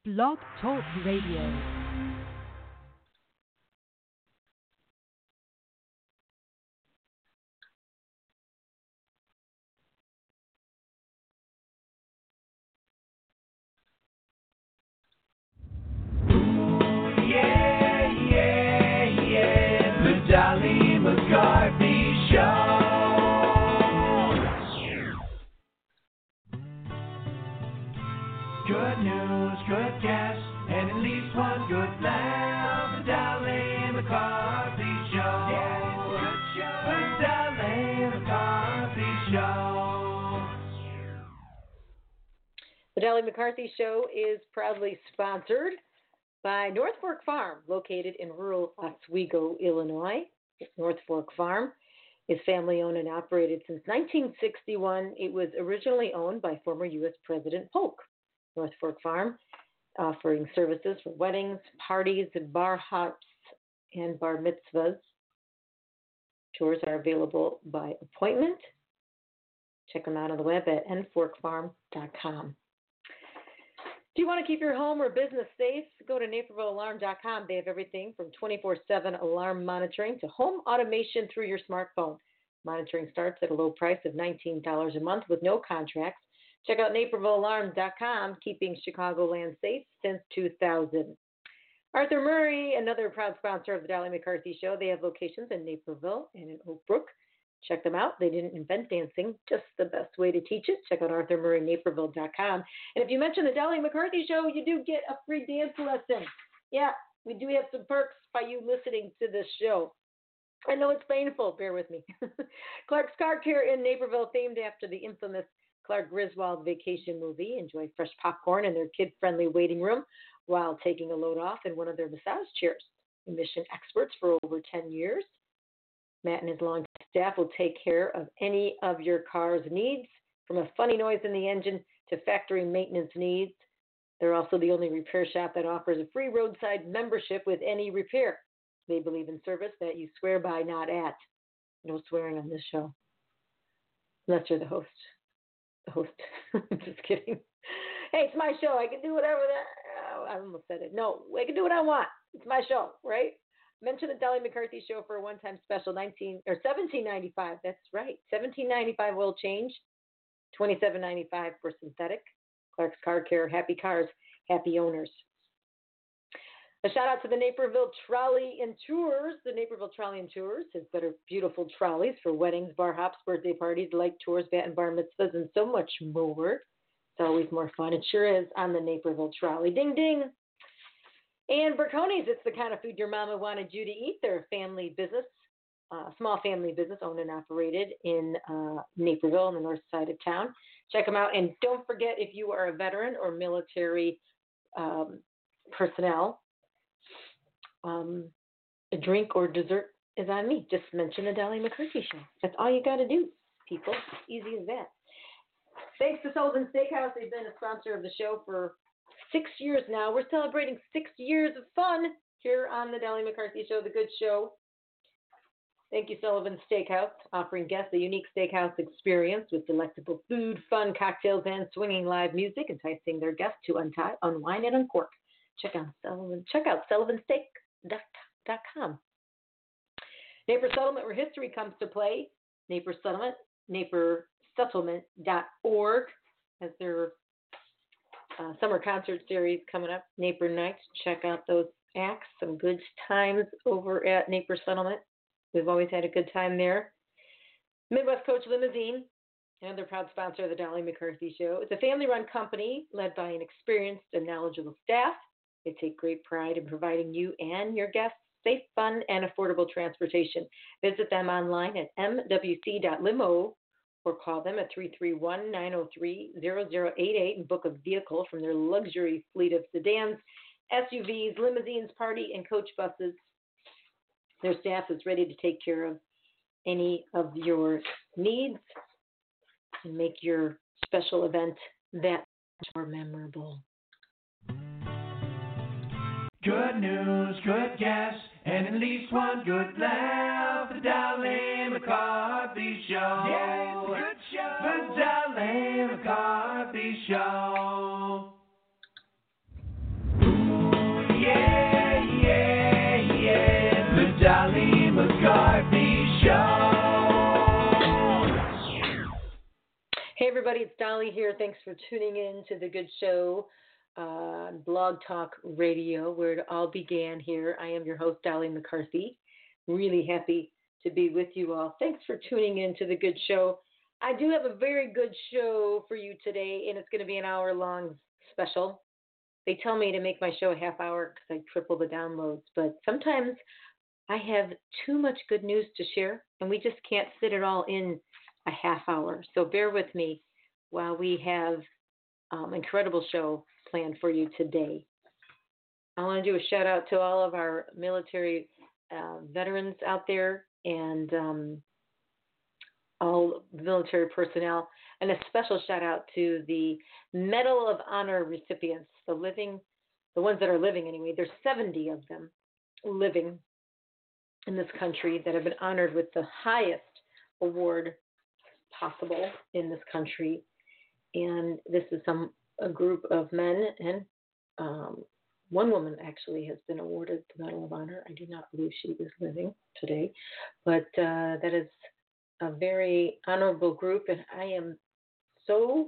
Blog Talk Radio. Dolly McCarthy Show. Good news, good guests, and at least one good laugh. The Dolly McCarthy Show. Yeah, it's a good show. The Dolly McCarthy Show. The Dolly McCarthy Show is proudly sponsored by North Fork Farm, located in rural Oswego, Illinois. North Fork Farm is family-owned and operated since 1961. It was originally owned by former U.S. President Polk. North Fork Farm, offering services for weddings, parties, bar hops, and bar mitzvahs. Tours are available by appointment. Check them out on the web at nforkfarm.com. If you want to keep your home or business safe, go to napervillealarm.com. They have everything from 24/7 alarm monitoring to home automation through your smartphone. Monitoring starts at a low price of $19 a month with no contracts. Check out napervillealarm.com, keeping Chicagoland safe since 2000. Arthur Murray, another proud sponsor of the Dolly McCarthy Show. They have locations in Naperville and in Oak Brook. Check them out. They didn't invent dancing, just the best way to teach it. Check out arthurmurraynaperville.com. And if you mention the Dolly McCarthy Show, you do get a free dance lesson. Yeah, we do have some perks by you listening to this show. I know it's painful. Bear with me. Clark's Car Care in Naperville, famed after the infamous Clark Griswold vacation movie. Enjoy fresh popcorn in their kid-friendly waiting room while taking a load off in one of their massage chairs. Emission experts for over 10 years. Matt and his long staff will take care of any of your car's needs, from a funny noise in the engine to factory maintenance needs. They're also the only repair shop that offers a free roadside membership with any repair. They believe in service that you swear by, not at. No swearing on this show, unless you're the host. The host. Just kidding. Hey, it's my show. I can do whatever I almost said it. No, I can do what I want. It's my show, right? Mention the Dolly McCarthy Show for a one-time special, $17.95. That's right, $17.95 oil change, $27.95 for synthetic. Clark's Car Care, happy cars, happy owners. A shout out to the Naperville Trolley and Tours. The Naperville Trolley and Tours has better beautiful trolleys for weddings, bar hops, birthday parties, light tours, bat and bar mitzvahs, and so much more. It's always more fun. It sure is on the Naperville Trolley. Ding, ding. And Berconi's, it's the kind of food your mama wanted you to eat. They're a family business, small family business owned and operated in Naperville on the north side of town. Check them out. And don't forget, if you are a veteran or military personnel, a drink or dessert is on me. Just mention the Dolly McCarthy Show. That's all you got to do, people. Easy as that. Thanks to Sullivan Steakhouse. They've been a sponsor of the show for 6 years now. We're celebrating 6 years of fun here on the Dolly McCarthy Show, the good show. Thank you, Sullivan Steakhouse, offering guests a unique steakhouse experience with delectable food, fun cocktails, and swinging live music, enticing their guests to untie, unwind, and uncork. Check out sullivansteak.com. Naper Settlement, where history comes to play. Naper Settlement, napersettlement.org, as their summer concert series coming up, Naper Nights. Check out those acts. Some good times over at Naper Settlement. We've always had a good time there. Midwest Coach Limousine, another proud sponsor of the Dolly McCarthy Show. It's a family-run company led by an experienced and knowledgeable staff. They take great pride in providing you and your guests safe, fun, and affordable transportation. Visit them online at mwc.limo or call them at 331-903-0088 and book a vehicle from their luxury fleet of sedans, SUVs, limousines, party, and coach buses. Their staff is ready to take care of any of your needs and make your special event that much more memorable. Good news, good guests, and at least one good laugh. The Dolly McCarthy Show. Yeah, it's a good show. The Dolly McCarthy Show. everybody. It's Dolly here. Thanks for tuning in to The Good Show on Blog Talk Radio, where it all began here. I am your host, Dolly McCarthy. Really happy to be with you all. Thanks for tuning in to The Good Show. I do have a very good show for you today, and it's going to be an hour-long special. They tell me to make my show a half hour because I triple the downloads, but sometimes I have too much good news to share, and we just can't fit it all in a half hour. So bear with me while we have incredible show planned for you today. I want to do a shout out to all of our military veterans out there and all military personnel, and a special shout out to the Medal of Honor recipients, the ones that are living anyway. There's 70 of them living in this country that have been honored with the highest award possible in this country. And this is a group of men, and one woman actually has been awarded the Medal of Honor. I do not believe she is living today, but that is a very honorable group, and I am so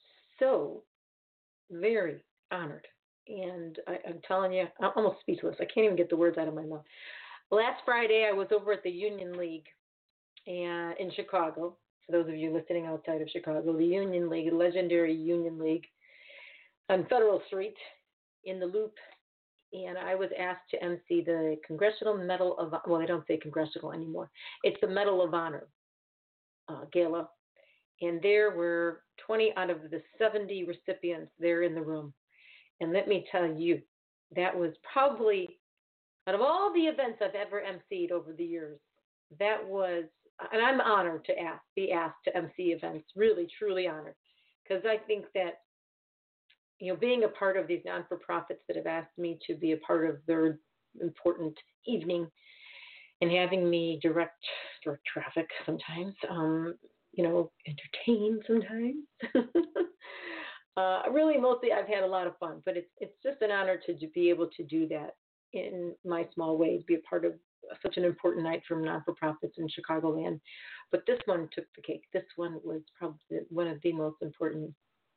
very honored. And I'm telling you, I'm almost speechless. I can't even get the words out of my mouth. Last Friday, I was over at the Union League in Chicago. For those of you listening outside of Chicago, the Union League, legendary Union League on Federal Street in the Loop. And I was asked to MC the Congressional Medal of, well, I don't say Congressional anymore. It's the Medal of Honor Gala. And there were 20 out of the 70 recipients there in the room. And let me tell you, that was probably, out of all the events I've ever emceed over the years, that was, and I'm honored to be asked to MC events, really, truly honored. Because I think that, being a part of these non-for-profits that have asked me to be a part of their important evening and having me direct traffic sometimes, entertain sometimes. Really, mostly I've had a lot of fun, but it's just an honor to be able to do that in my small way, be a part of such an important night from non-for-profits in Chicagoland. But this one took the cake. This one was probably one of the most important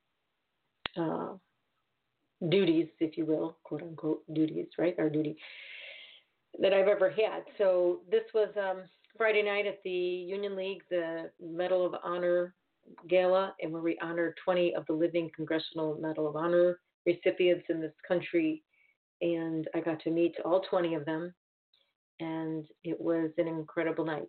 duties, if you will, quote unquote duties, right? Our duty that I've ever had. So this was Friday night at the Union League, the Medal of Honor Gala, and where we honored 20 of the living Congressional Medal of Honor recipients in this country. And I got to meet all 20 of them, and it was an incredible night.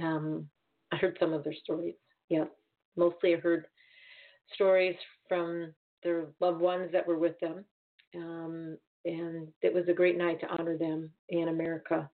I heard some of their stories. Yeah, mostly I heard stories from their loved ones that were with them. And it was a great night to honor them in America.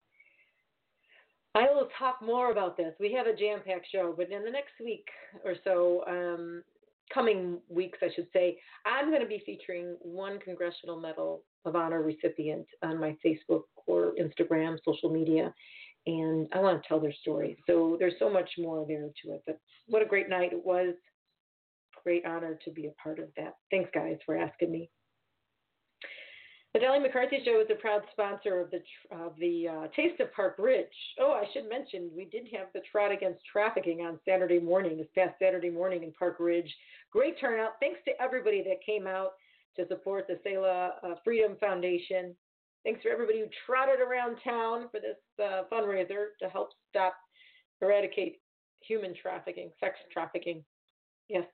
I will talk more about this. We have a jam-packed show, but in the next week or so, coming weeks, I should say, I'm going to be featuring one Congressional Medal of Honor recipient on my Facebook or Instagram, social media, and I want to tell their story. So there's so much more there to it, but what a great night it was. Great honor to be a part of that. Thanks, guys, for asking me. The Dolly McCarthy Show is a proud sponsor of the Taste of Park Ridge. Oh, I should mention, we did have the Trot Against Trafficking on Saturday morning, this past Saturday morning in Park Ridge. Great turnout. Thanks to everybody that came out to support the Selah Freedom Foundation. Thanks for everybody who trotted around town for this fundraiser to help eradicate human trafficking, sex trafficking. Yes.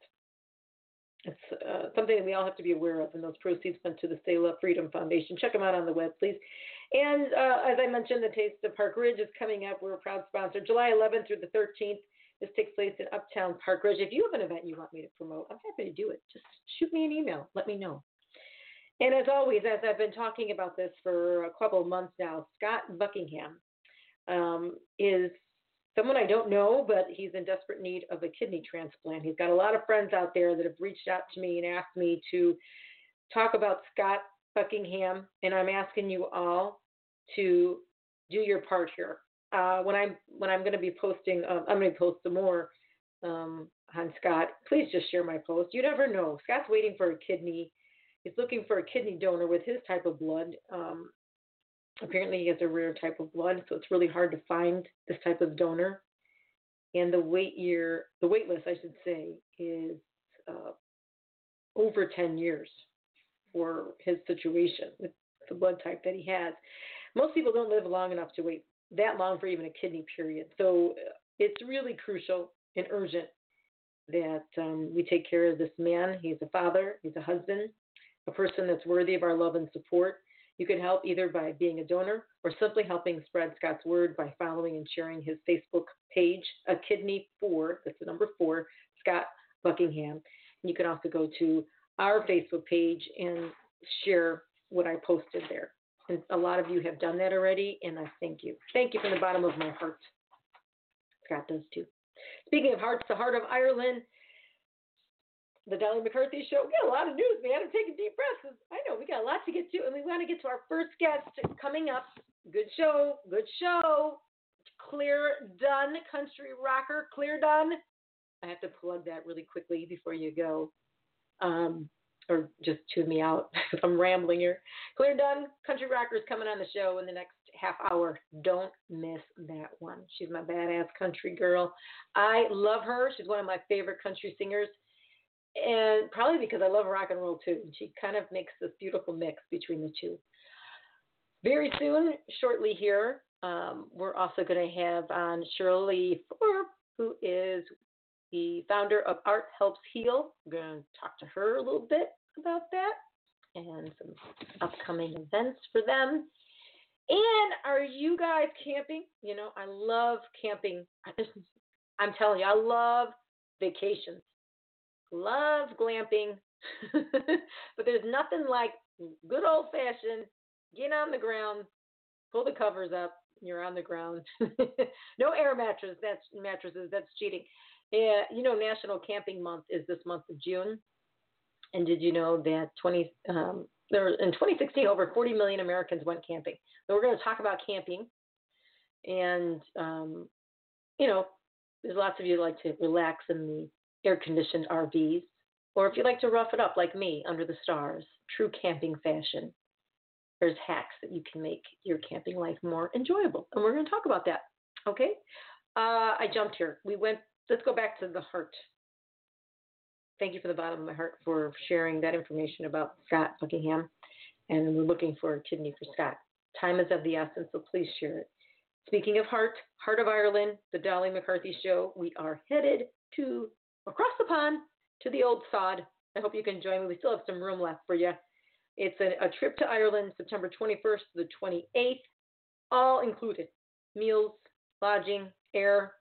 It's something that we all have to be aware of, and those proceeds went to the Selah Freedom Foundation. Check them out on the web, please. And as I mentioned, the Taste of Park Ridge is coming up. We're a proud sponsor. July 11th through the 13th. This takes place in Uptown Park Ridge. If you have an event you want me to promote, I'm happy to do it. Just shoot me an email. Let me know. And as always, as I've been talking about this for a couple of months now, Scott Buckingham is someone I don't know, but he's in desperate need of a kidney transplant. He's got a lot of friends out there that have reached out to me and asked me to talk about Scott Buckingham, and I'm asking you all to do your part here. When I'm going to be posting, I'm going to post some more on Scott. Please just share my post. You never know. Scott's waiting for a kidney. He's looking for a kidney donor with his type of blood. Apparently he has a rare type of blood, so it's really hard to find this type of donor. And the wait list, I should say, is over 10 years for his situation with the blood type that he has. Most people don't live long enough to wait that long for even a kidney period. So it's really crucial and urgent that we take care of this man. He's a father, he's a husband, a person that's worthy of our love and support. You can help either by being a donor or simply helping spread Scott's word by following and sharing his Facebook page, A Kidney 4, that's the number 4, Scott Buckingham. And you can also go to our Facebook page and share what I posted there. And a lot of you have done that already, and I thank you. Thank you from the bottom of my heart. Scott does too. Speaking of hearts, the Heart of Ireland, the Dolly McCarthy Show. We got a lot of news, man. I'm taking deep breaths. I know we got a lot to get to, and we want to get to our first guest coming up. Good show, good show. Clear Dunn, country rocker, Clear Dunn. I have to plug that really quickly before you go, or just tune me out if I'm rambling here. Clear Dunn, country rocker, is coming on the show in the next half hour. Don't miss that one. She's my badass country girl. I love her. She's one of my favorite country singers. And probably because I love rock and roll too. She kind of makes this beautiful mix between the two. Very soon, shortly here, we're also going to have on Shirley Thorpe, who is the founder of Art Helps Heal. We're going to talk to her a little bit about that and some upcoming events for them. And are you guys camping? You know, I love camping. I'm telling you, I love vacations. Love glamping, but there's nothing like good old-fashioned, get on the ground, pull the covers up, you're on the ground. No air mattresses, that's cheating. Yeah, you know, National Camping Month is this month of June, and did you know that in 2016, over 40 million Americans went camping. So we're going to talk about camping, and, you know, there's lots of you who like to relax in the air-conditioned RVs, or if you like to rough it up like me under the stars, true camping fashion. There's hacks that you can make your camping life more enjoyable, and we're going to talk about that. Okay? I jumped here. Let's go back to the heart. Thank you from the bottom of my heart for sharing that information about Scott Buckingham, and we're looking for a kidney for Scott. Time is of the essence, so please share it. Speaking of Heart of Ireland, the Dolly McCarthy Show, we are headed to across the pond to the old sod. I hope you can join me. We still have some room left for you. It's a trip to Ireland, September 21st to the 28th, all included. Meals, lodging, air,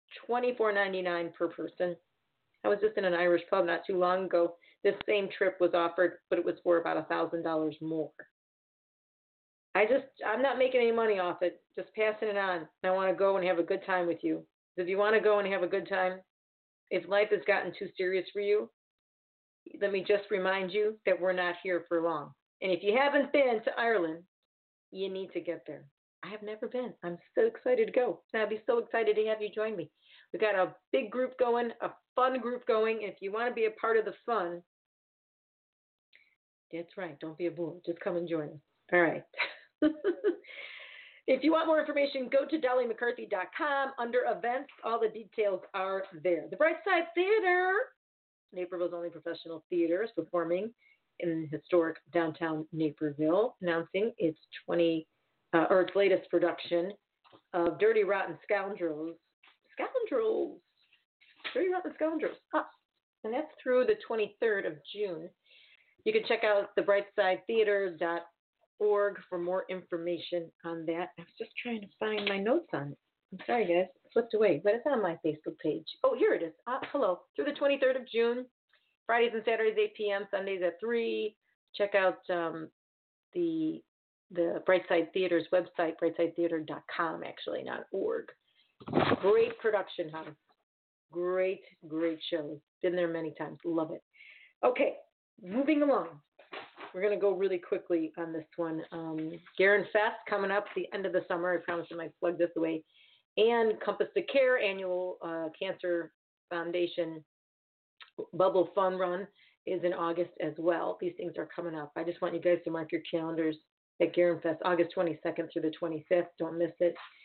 $24.99 per person. I was just in an Irish pub not too long ago. This same trip was offered, but it was for about $1,000 more. I'm not making any money off it, just passing it on. I want to go and have a good time with you. If you want to go and have a good time, if life has gotten too serious for you, let me just remind you that we're not here for long. And if you haven't been to Ireland, you need to get there. I have never been. I'm so excited to go. And I'd be so excited to have you join me. We've got a big group going, a fun group going. If you want to be a part of the fun, that's right. Don't be a bull. Just come and join us. All right. If you want more information, go to dollymccarthy.com. Under events, all the details are there. The Brightside Theater, Naperville's only professional theater, is performing in historic downtown Naperville, announcing its latest production of Dirty Rotten Scoundrels. Dirty Rotten Scoundrels. And that's through the 23rd of June. You can check out the brightsidetheater.org for more information on that. I was just trying to find my notes on it. I'm sorry, guys. It slipped away, but it's on my Facebook page. Oh, here it is. Hello. Through the 23rd of June, Fridays and Saturdays, 8 p.m., Sundays at 3. Check out the Brightside Theater's website, brightsidetheater.com, actually, not .org. Great production house. Great shows. Been there many times. Love it. Okay, moving along. We're going to go really quickly on this one. Garin Fest coming up at the end of the summer. I promised I might plug this away. And Compass to Care annual Cancer Foundation Bubble Fun Run is in August as well. These things are coming up. I just want you guys to mark your calendars at Garin Fest, August 22nd through the 25th. Don't miss it.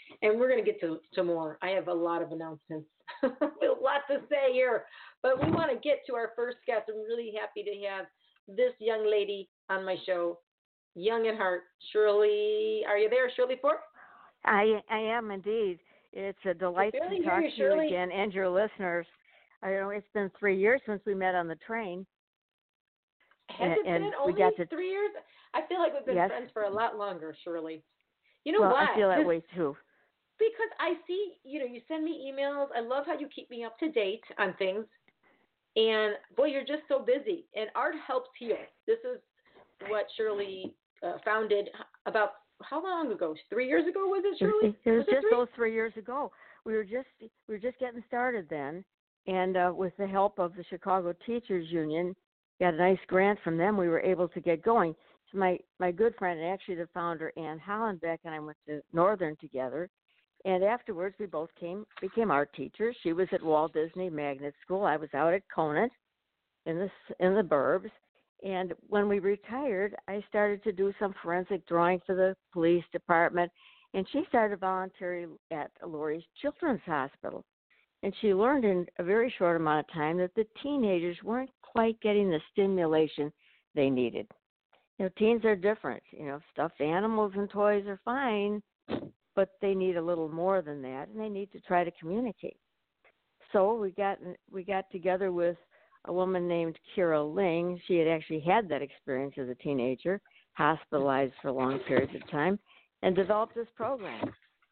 And we're going to get to more. I have a lot of announcements. A lot to say here. But we want to get to our first guest. I'm really happy to have this young lady on my show, young at heart. Shirley, are you there, Shirley Ford? I am indeed. It's a delight to talk to you again and your listeners. I know it's been 3 years since we met on the train. Has it been only 3 years? I feel like we've been friends for a lot longer, Shirley. You know why? I feel that way too. Because I see, you send me emails. I love how you keep me up to date on things. And boy, you're just so busy. And Art Helps Heal. This is what Shirley founded about how long ago? 3 years ago, was it, Shirley? It was just those 3 years ago. We were just getting started then, and with the help of the Chicago Teachers Union, got a nice grant from them. We were able to get going. So my good friend, and actually the founder, Ann Hollenbeck, and I went to Northern together. And afterwards, we both became art teachers. She was at Walt Disney Magnet School. I was out at Conant in the burbs. And when we retired, I started to do some forensic drawing for the police department. And she started volunteering at Lurie's Children's Hospital. And she learned in a very short amount of time that the teenagers weren't quite getting the stimulation they needed. Teens are different. Stuffed animals and toys are fine, but they need a little more than that, and they need to try to communicate. So we got together with a woman named Kira Ling. She had actually had that experience as a teenager, hospitalized for long periods of time, and developed this program.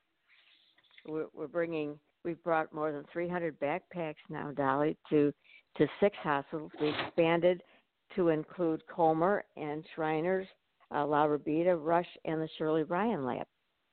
We've brought more than 300 backpacks now, Dolly, to 6 hospitals. We expanded to include Comer and Shriners, La Rabida, Rush, and the Shirley Ryan Lab.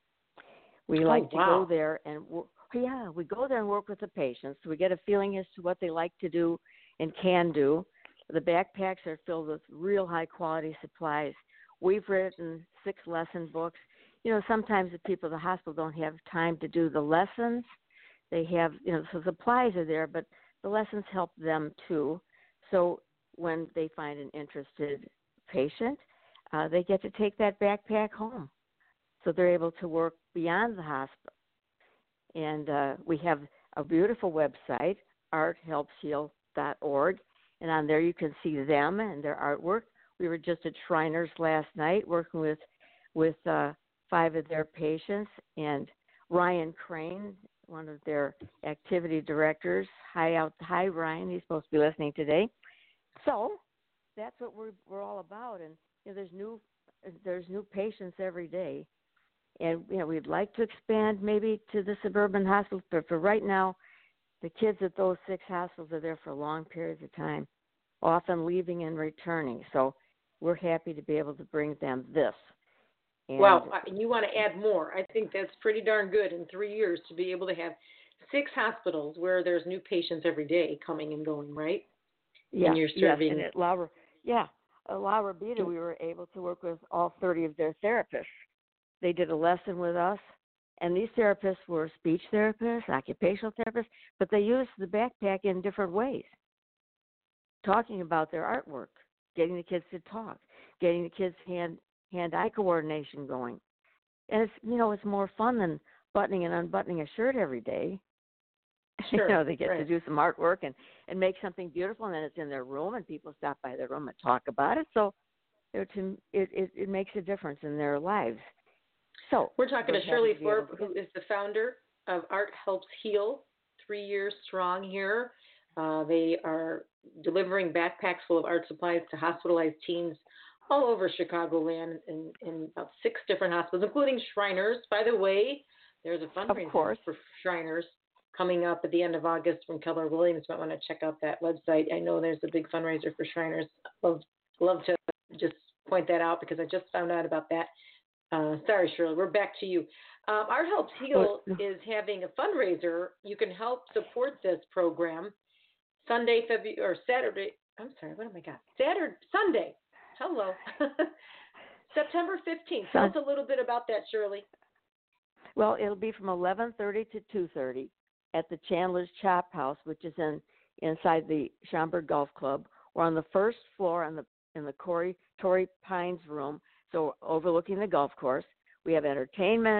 We like to go there and we go there and work with the patients. We get a feeling as to what they like to do and can do. The backpacks are filled with real high quality supplies. We've written 6 lesson books. Sometimes the people at the hospital don't have time to do the lessons. They have, so supplies are there, but the lessons help them too. So when they find an interested patient, they get to take that backpack home. So they're able to work beyond the hospital. And we have a beautiful website, arthelpsheal.org, and on there you can see them and their artwork. We were just at Shriners last night working with 5 of their patients, and Ryan Crane, one of their activity directors. Hi, Ryan. He's supposed to be listening today. So that's what we're all about, and there's new patients every day. And we'd like to expand maybe to the suburban hospitals, but for right now, the kids at those 6 hospitals are there for long periods of time, often leaving and returning. So we're happy to be able to bring them this. And you want to add more. I think that's pretty darn good in 3 years to be able to have 6 hospitals where there's new patients every day coming and going, right? Yeah, and you're serving. Yes, and at La Rabida, we were able to work with all 30 of their therapists. They did a lesson with us, and these therapists were speech therapists, occupational therapists, but they used the backpack in different ways, talking about their artwork, getting the kids to talk, getting the kids' hand-eye coordination going. And it's more fun than buttoning and unbuttoning a shirt every day. Sure, they get to do some artwork and make something beautiful, and then it's in their room, and people stop by their room and talk about it. So it makes a difference in their lives. So we're talking to Shirley Ford, who is the founder of Art Helps Heal, 3 years strong here. They are delivering backpacks full of art supplies to hospitalized teens all over Chicagoland in about 6 different hospitals, including Shriners. By the way, there's a fundraiser for Shriners coming up at the end of August from Keller Williams. You might want to check out that website. I know there's a big fundraiser for Shriners. Love to just point that out because I just found out about that. Sorry, Shirley, we're back to you. Art Helps Heal is having a fundraiser. You can help support this program Sunday, Saturday. I'm sorry, what am I got? Sunday. Hello. September 15th. Tell us a little bit about that, Shirley. Well, it'll be from 11:30 to 2:30 at the Chandler's Chop House, which is inside the Schaumburg Golf Club. We're on the first floor in the Torrey Pines room, so overlooking the golf course. We have entertainment.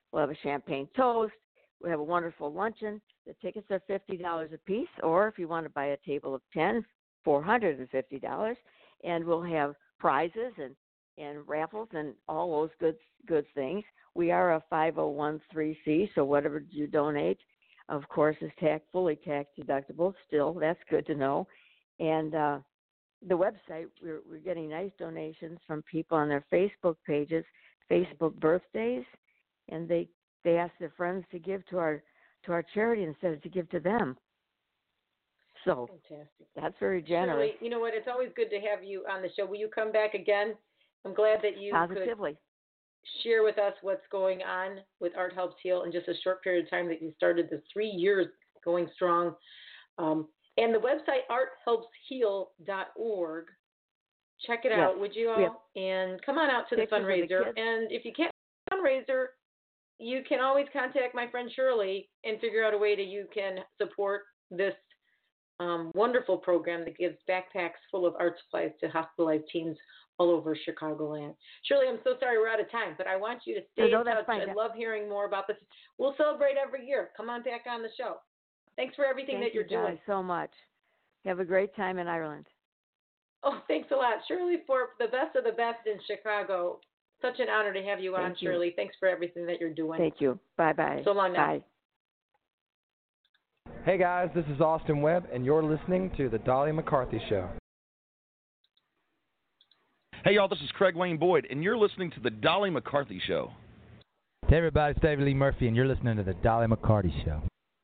We'll have a champagne toast. We have a wonderful luncheon. The tickets are $50 a piece, or if you want to buy a table of 10, $450. And we'll have prizes and raffles and all those good things. We are a 501c, so whatever you donate, of course, is fully tax deductible. Still, that's good to know. And the website, we're getting nice donations from people on their Facebook pages, Facebook birthdays, and they ask their friends to give to our charity instead of to give to them. So fantastic. That's very generous. Shirley, you know what? It's always good to have you on the show. Will you come back again? I'm glad that you Positively. could share with us what's going on with Art Helps Heal in just a short period of time that you started the 3 years going strong. And the website, arthelpsheal.org. Check it out, would you all? Yep. And come on out to the fundraiser. And if you can't fundraiser, you can always contact my friend Shirley and figure out a way that you can support this wonderful program that gives backpacks full of art supplies to hospitalized teens all over Chicagoland. Shirley, I'm so sorry we're out of time, but I want you to stay in touch. I love hearing more about this. We'll celebrate every year. Come on back on the show. Thanks for everything that you're doing. Thank you guys so much. Have a great time in Ireland. Oh, thanks a lot. Shirley, for the best of the best in Chicago. Such an honor to have you on, Shirley. Thanks for everything that you're doing. Thank you. Bye-bye. So long now. Bye. Hey, guys, this is Austin Webb, and you're listening to The Dolly McCarthy Show. Hey, y'all, this is Craig Wayne Boyd, and you're listening to The Dolly McCarthy Show. Hey, everybody, it's David Lee Murphy, and you're listening to The Dolly McCarthy Show.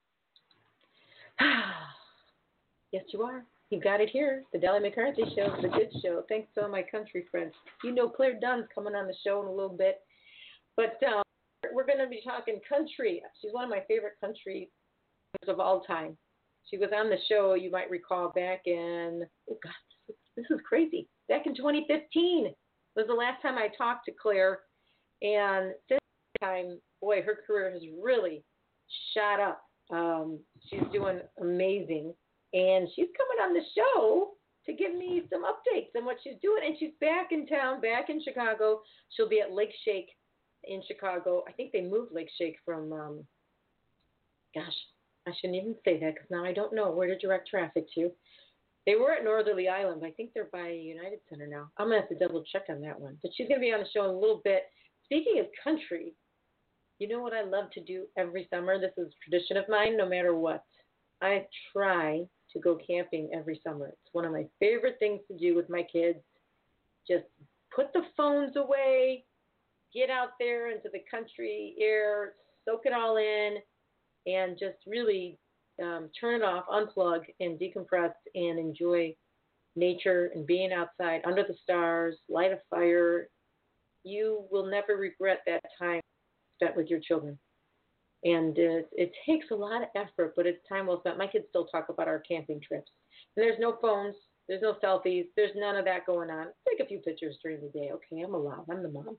Yes, you are. You got it here. The Dolly McCarthy Show is a good show. Thanks to all my country friends. You know Claire Dunn's coming on the show in a little bit. But we're going to be talking country. She's one of my favorite country singers of all time. She was on the show, you might recall, back in, oh, God, this is crazy. Back in 2015 was the last time I talked to Claire. And since that time, boy, her career has really shot up. She's doing amazing. And she's coming on the show to give me some updates on what she's doing. And she's back in town, back in Chicago. She'll be at Lake Shake in Chicago. I think they moved Lake Shake from, gosh, I shouldn't even say that because now I don't know where to direct traffic to. They were at Northerly Island. I think they're by United Center now. I'm going to have to double check on that one. But she's going to be on the show in a little bit. Speaking of country, you know what I love to do every summer? This is a tradition of mine, no matter what. I try to go camping every summer. It's one of my favorite things to do with my kids. Just put the phones away, get out there into the country air, soak it all in, and just really turn it off, unplug, and decompress and enjoy nature and being outside under the stars, light a fire. You will never regret that time spent with your children. And it takes a lot of effort, but it's time well spent. My kids still talk about our camping trips. And there's no phones. There's no selfies. There's none of that going on. Take a few pictures during the day. Okay, I'm allowed. I'm the mom.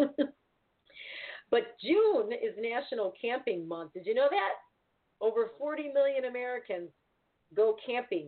But June is National Camping Month. Did you know that? Over 40 million Americans go camping.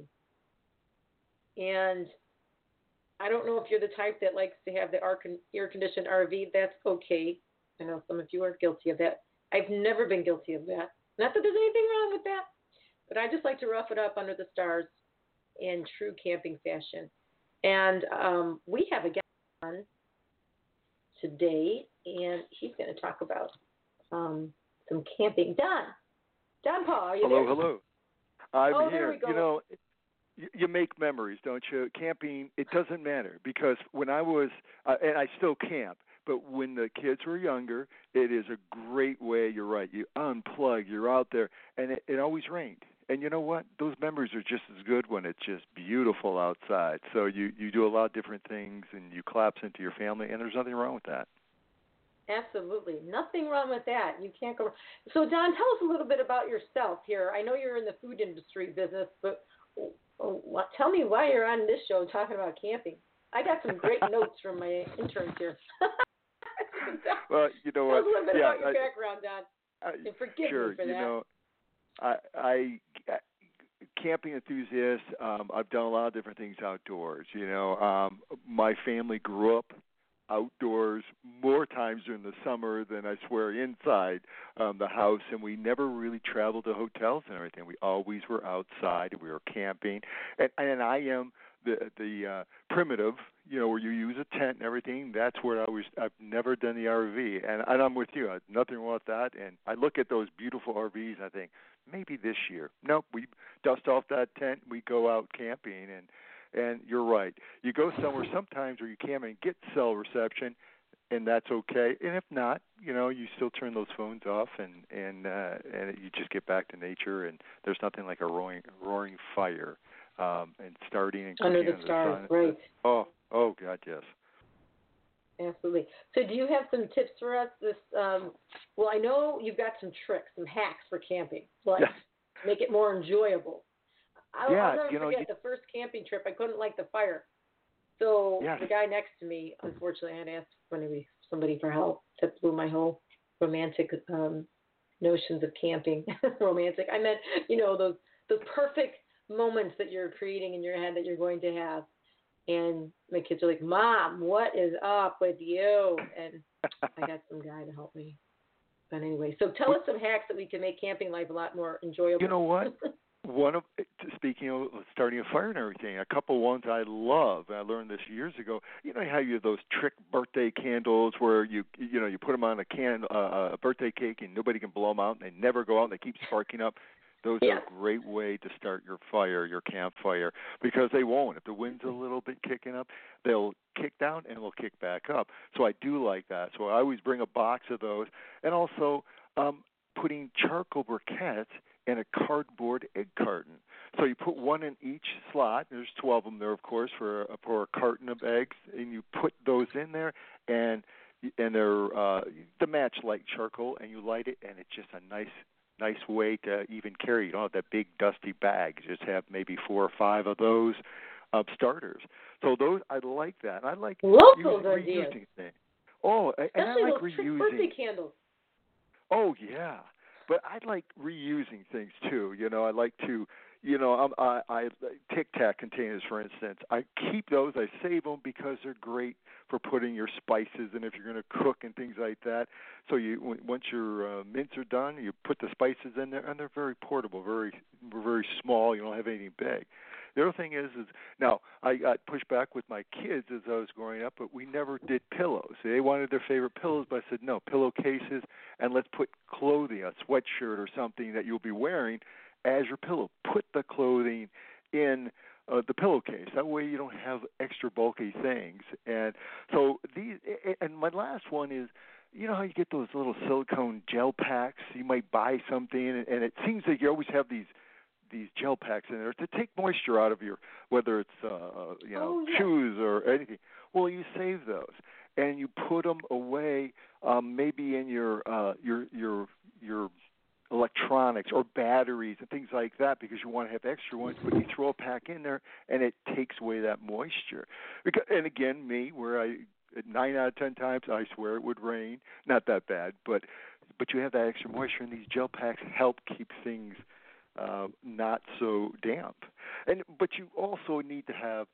And I don't know if you're the type that likes to have the air-conditioned RV. That's okay. I know some of you are guilty of that. I've never been guilty of that. Not that there's anything wrong with that, but I just like to rough it up under the stars in true camping fashion. And we have a guest on today, and he's going to talk about some camping. Don Paul, are you there? Hello. I'm there here. we go. You know, you make memories, don't you? Camping, it doesn't matter because when I was, and I still camp, but when the kids were younger, it is a great way. You're right. You unplug. You're out there, and it always rained. And you know what? Those memories are just as good when it's just beautiful outside. So you do a lot of different things, and you collapse into your family, and there's nothing wrong with that. Absolutely. Nothing wrong with that. You can't go. So, Don, tell us a little bit about yourself here. I know you're in the food industry business, but tell me why you're on this show talking about camping. I got some great notes from my interns here. Well, you know what? Tell us a little bit about your background, Don. And forgive sure, me for that. You know, I camping enthusiast. I've done a lot of different things outdoors. You know, my family grew up outdoors more times during the summer than I swear inside the house, and we never really traveled to hotels and everything. We always were outside. We were camping, and I am the primitive, where you use a tent and everything. That's where I've never done the RV, and I'm with you. Nothing wrong with that. And I look at those beautiful RVs, and I think maybe this year. Nope, we dust off that tent, we go out camping, and you're right. You go somewhere sometimes where you can't even get cell reception, and that's okay. And if not, you still turn those phones off, and you just get back to nature. And there's nothing like a roaring fire, and starting and under cooking the stars, the sun. right? Oh God, yes. Absolutely. So do you have some tips for us? Well, I know you've got some tricks, some hacks for camping, like make it more enjoyable. I'll never forget the first camping trip. I couldn't light the fire. So the guy next to me, unfortunately, I had asked somebody for help. That blew my whole romantic notions of camping. Romantic. I meant, those perfect moments that you're creating in your head that you're going to have. And my kids are like, Mom, what is up with you? And I got some guy to help me. But anyway, so tell us some hacks that we can make camping life a lot more enjoyable. You know what? Speaking of starting a fire and everything, a couple ones I love, and I learned this years ago. You know how you have those trick birthday candles where you put them on a birthday cake and nobody can blow them out, and they never go out and they keep sparking up. Those are a great way to start your fire, your campfire, because they won't. If the wind's a little bit kicking up, they'll kick down and they'll kick back up. So I do like that. So I always bring a box of those, and also putting charcoal briquettes in a cardboard egg carton. So you put one in each slot. There's 12 of them there, of course, for a carton of eggs, and you put those in there, and they're the match like charcoal, and you light it, and it's just a nice way to even carry. You don't have that big dusty bag. You just have maybe 4 or 5 of those starters. So those, I like that. And I like reusing things. Oh, and I like reusing. Birthday candles. Oh yeah, but I like reusing things too. I like to. I Tic Tac containers, for instance. I keep those. I save them because they're great for putting your spices in if you're going to cook and things like that. So once your mints are done, you put the spices in there, and they're very portable, very small. You don't have anything big. The other thing is now I got pushed back with my kids as I was growing up, but we never did pillows. They wanted their favorite pillows, but I said no, pillowcases, and let's put clothing, a sweatshirt or something that you'll be wearing as your pillow. Put the clothing in the pillowcase. That way you don't have extra bulky things. And so and my last one is, how you get those little silicone gel packs? You might buy something, and it seems like you always have these gel packs in there to take moisture out of your, whether it's shoes or anything. Well, you save those and you put them away, maybe in your electronics or batteries and things like that, because you want to have extra ones, but you throw a pack in there and it takes away that moisture. And again, where 9 out of 10 times I swear it would rain, not that bad, but you have that extra moisture, and these gel packs help keep things not so damp. But you also need to have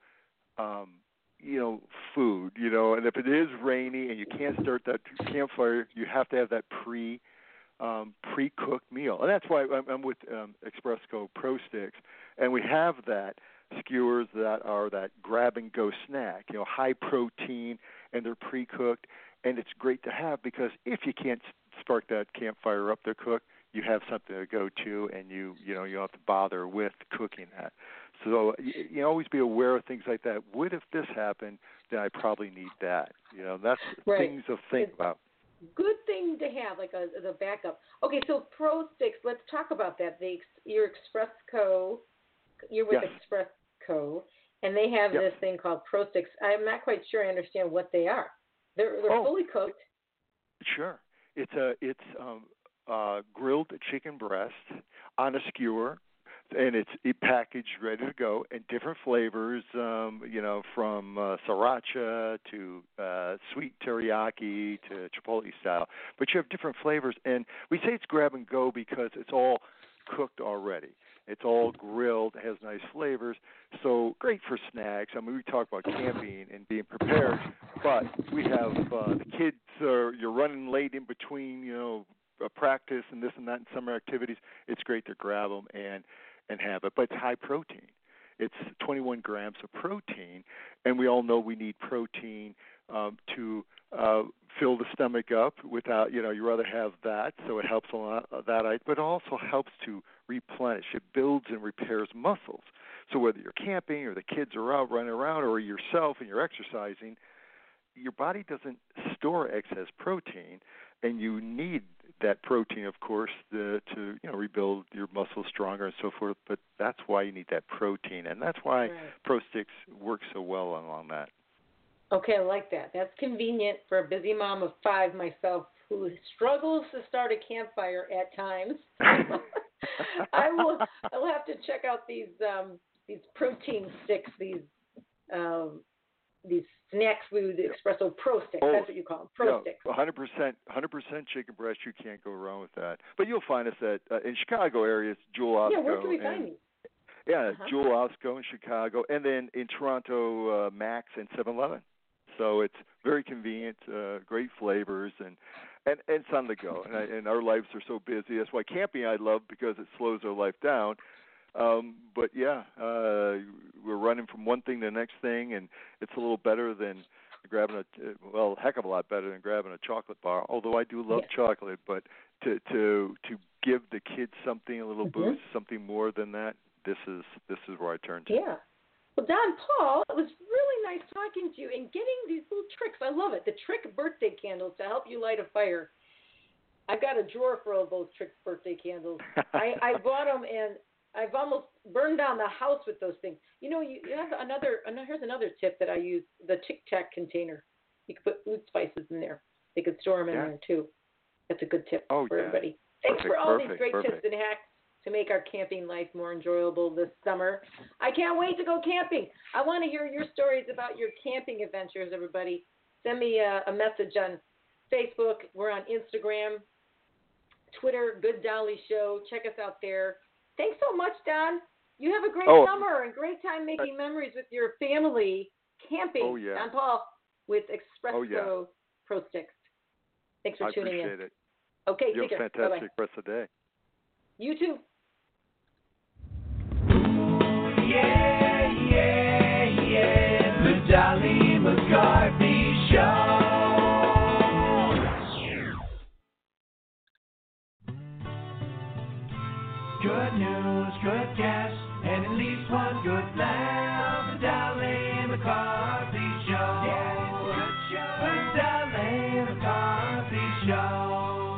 food, and if it is rainy and you can't start that campfire, you have to have that pre-cooked meal. And that's why I'm with Expressco Pro Sticks, and we have that skewers that are that grab-and-go snack, high protein, and they're pre-cooked, and it's great to have because if you can't spark that campfire up to cook, you have something to go to, and you don't have to bother with cooking that. So you always be aware of things like that. What if this happened? Then I probably need that. That's things to think about. Good thing to have, like as a backup. Okay, so Pro Sticks, let's talk about that. You're Expressco, you're with Expressco, and they have this thing called Pro Sticks. I'm not quite sure I understand what they are. They're fully cooked. Sure, it's grilled chicken breast on a skewer, and it's packaged ready to go, and different flavors, from sriracha to sweet teriyaki to chipotle style. But you have different flavors, and we say it's grab and go because it's all cooked already. It's all grilled, it has nice flavors, so great for snacks. I mean, we talk about camping and being prepared, but we have the kids you're running late in between, a practice and this and that and summer activities, it's great to grab them and have it. But it's high protein. It's 21 grams of protein, and we all know we need protein to fill the stomach up without, you rather have that, so it helps a lot of that, but it also helps to replenish. It builds and repairs muscles. So whether you're camping or the kids are out running around or yourself and you're exercising, your body doesn't store excess protein, and you need that protein, of course, to rebuild your muscles stronger and so forth. But that's why you need that protein, and that's why ProSticks works so well along that. Okay, I like that. That's convenient for a busy mom of 5 myself who struggles to start a campfire at times. I'll have to check out these protein sticks, these snacks food espresso Pro Sticks. That's what you call them, Pro Sticks. 100% chicken breast. You can't go wrong with that. But you'll find us in Chicago areas, Jewel Osco. Yeah, where can we find these? Yeah, Jewel Osco in Chicago, and then in Toronto, Max and 7-Eleven. So it's very convenient, great flavors, and it's on the go. And our lives are so busy. That's why camping I love, because it slows our life down. But yeah, we're running from one thing to the next thing, and it's a little better than grabbing a heck of a lot better than grabbing a chocolate bar. Although I do love chocolate, but to give the kids something, a little boost, something more than that, this is where I turn to. Yeah. Well, Don Paul, it was really nice talking to you and getting these little tricks. I love it. The trick birthday candles to help you light a fire. I've got a drawer full of those trick birthday candles. I bought them, and I've almost burned down the house with those things. You have here's another tip that I use, the Tic Tac container. You can put food spices in there. They could store them in there, too. That's a good tip for everybody. Thanks for all these great tips and hacks to make our camping life more enjoyable this summer. I can't wait to go camping. I want to hear your stories about your camping adventures, everybody. Send me a message on Facebook. We're on Instagram, Twitter, Good Dolly Show. Check us out there. Thanks so much, Don. You have a great summer and great time making memories with your family camping. Oh, yeah. Don Paul with Espresso Pro Sticks. Thanks for tuning in. I appreciate it. Okay, you take care. You have a fantastic rest of the day. You too. Yeah, the Dolly McCarthy Show. Good news, good guests, and at least one good laugh. The Dolly McCarthy Show. Yeah, it's a good show. The Dolly McCarthy Show.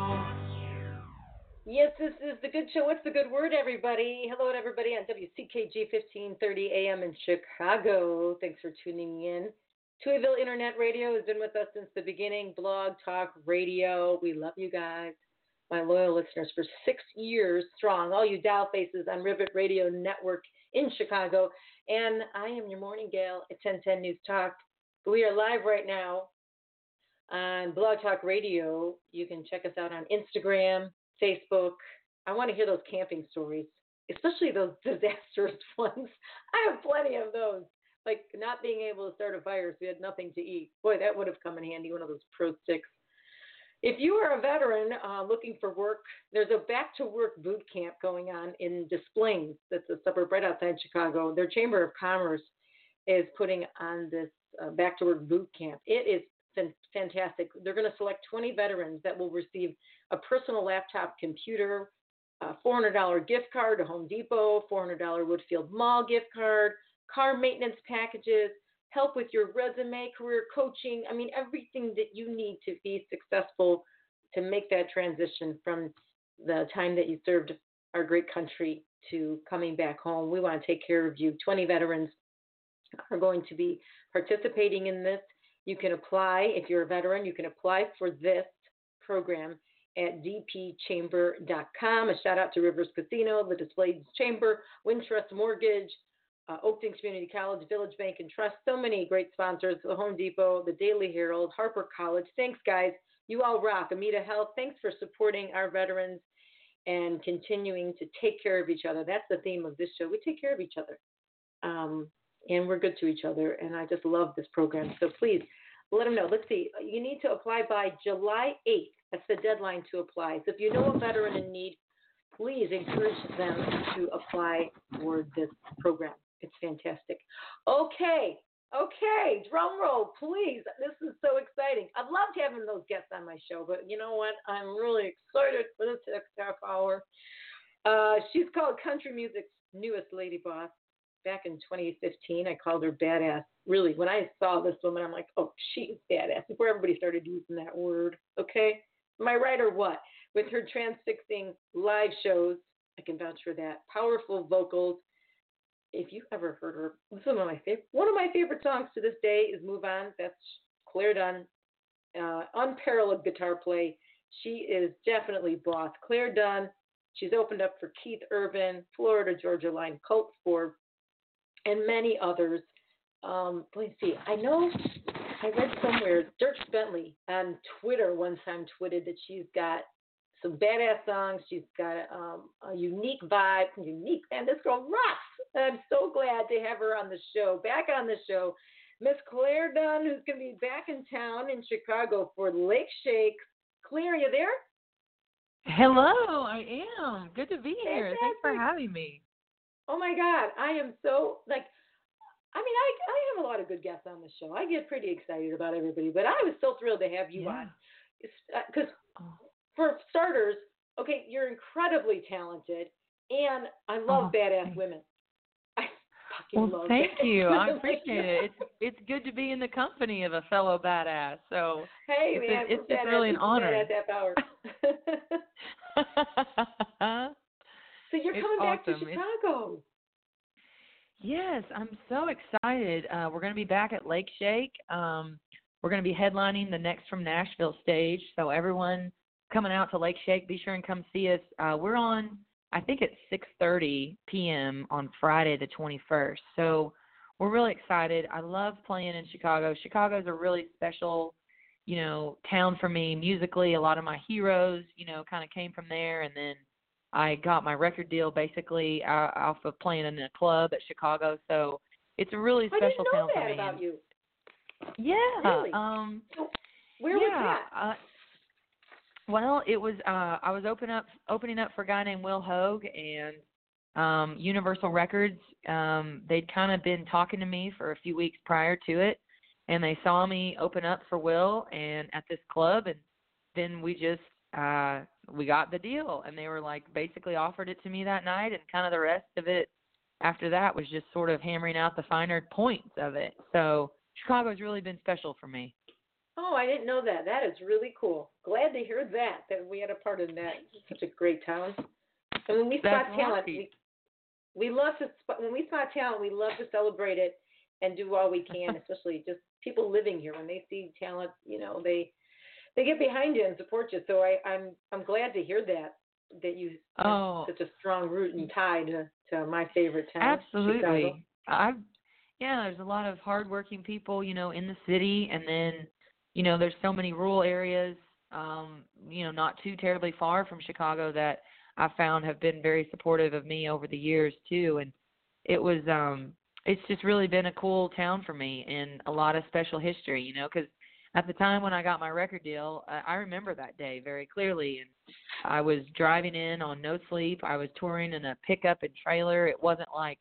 Yes, this is the good show. What's the good word, everybody? Hello, everybody on WCKG 1530 AM in Chicago. Thanks for tuning in. Tuiville Internet Radio has been with us since the beginning. Blog Talk Radio. We love you guys, my loyal listeners, for 6 years strong. All you dial faces on Rivet Radio Network in Chicago. And I am your morning gal at 1010 News Talk. We are live right now on Blog Talk Radio. You can check us out on Instagram, Facebook. I want to hear those camping stories, especially those disastrous ones. I have plenty of those, like not being able to start a fire so we had nothing to eat. Boy, that would have come in handy, one of those Pro Sticks. If you are a veteran looking for work, there's a back-to-work boot camp going on in Des Plaines. That's a suburb right outside Chicago. Their Chamber of Commerce is putting on this back-to-work boot camp. It is fantastic. They're going to select 20 veterans that will receive a personal laptop computer, a $400 gift card to Home Depot, $400 Woodfield Mall gift card, car maintenance packages, help with your resume, career coaching. I mean, everything that you need to be successful to make that transition from the time that you served our great country to coming back home. We want to take care of you. 20 veterans are going to be participating in this. You can apply, if you're a veteran, you can apply for this program at dpchamber.com. A shout out to Rivers Casino, the Des Plaines Chamber, Wintrust Mortgage, Oakton Community College, Village Bank and Trust. So many great sponsors, the Home Depot, the Daily Herald, Harper College. Thanks, guys. You all rock. Amita Health, thanks for supporting our veterans and continuing to take care of each other. That's the theme of this show. We take care of each other. And we're good to each other, and I just love this program. So please let them know. Let's see. You need to apply by July 8th. That's the deadline to apply. So if you know a veteran in need, please encourage them to apply for this program. It's fantastic. Okay. Drum roll, please. This is so exciting. I've loved having those guests on my show, but you know what? I'm really excited for this next half hour. She's called country music's newest lady boss. Back in 2015, I called her badass. Really, when I saw this woman, I'm like, oh, she's badass. Before everybody started using that word, okay? Am I right or what? With her transfixing live shows, I can vouch for that. Powerful vocals. If you've ever heard her, this is one of my favorite songs to this day is "Move On." That's Claire Dunn. Unparalleled guitar play. She is definitely boss. Claire Dunn. She's opened up for Keith Urban, Florida Georgia Line, Colt Ford, and many others. Let's see. I know I read somewhere Dirk Bentley on Twitter one time tweeted that she's got some badass songs. She's got a unique vibe. And this girl rocks. I'm so glad to have her on the show, back on the show. Miss Claire Dunn, who's going to be back in town in Chicago for Lake Shake. Claire, you there? Hello, I am. Good to be here. Fantastic. Thanks for having me. Oh, my God. I am so, I have a lot of good guests on the show. I get pretty excited about everybody, but I was so thrilled to have you on. Because for starters, okay, you're incredibly talented, and I love badass women. I fucking love thank you. I women. appreciate it. It's good to be in the company of a fellow badass. So hey, man, it's really an honor. At that hour. So you're coming back to Chicago. Yes, I'm so excited. We're going to be back at Lake Shake. We're going to be headlining the Next from Nashville stage. So everyone coming out to Lake Shake, be sure and come see us. We're on, I think it's 6:30 p.m. on Friday the 21st. So we're really excited. I love playing in Chicago. Chicago's a really special, town for me musically. A lot of my heroes, kind of came from there, and then I got my record deal basically off of playing in a club at Chicago. So it's a really special town for me. I didn't know that about you. Yeah. Really? Where was that? Well, it was I was opening up for a guy named Will Hogue and Universal Records. They'd kind of been talking to me for a few weeks prior to it, and they saw me open up for Will and at this club, and then we just we got the deal, and they were basically offered it to me that night, and kind of the rest of it after that was just sort of hammering out the finer points of it. So Chicago's really been special for me. Oh, I didn't know that. That is really cool. Glad to hear that we had a part in that. It's such a great town. And when we spot talent, we love to. When we spot talent, we love to celebrate it and do all we can. Especially just people living here, when they see talent, they get behind you and support you. So I'm glad to hear that you have such a strong root and tie to my favorite town. Absolutely. There's a lot of hardworking people, in the city, and then, there's so many rural areas, not too terribly far from Chicago that I found have been very supportive of me over the years too. And it was, it's just really been a cool town for me, and a lot of special history, because at the time when I got my record deal, I remember that day very clearly. And I was driving in on no sleep. I was touring in a pickup and trailer. It wasn't like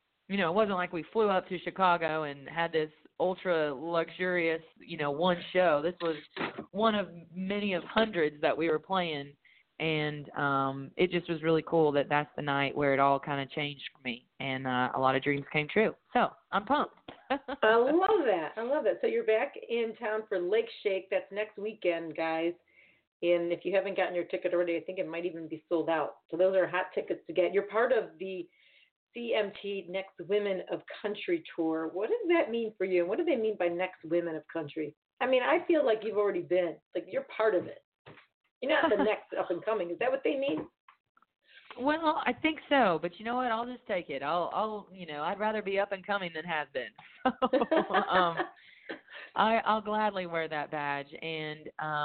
we flew up to Chicago and had this ultra luxurious, one show. This was one of many of hundreds that we were playing. And it just was really cool that that's the night where it all kind of changed for me. And a lot of dreams came true. So I'm pumped. I love that. So you're back in town for Lake Shake. That's next weekend, guys. And if you haven't gotten your ticket already, I think it might even be sold out. So those are hot tickets to get. You're part of the CMT Next Women of Country tour. What does that mean for you? And what do they mean by Next Women of Country? I mean, I feel like you've already been. You're part of it. You're not the next up and coming. Is that what they mean? Well, I think so, but you know what? I'll just take it. I'd rather be up and coming than have been. So, I'll gladly wear that badge, and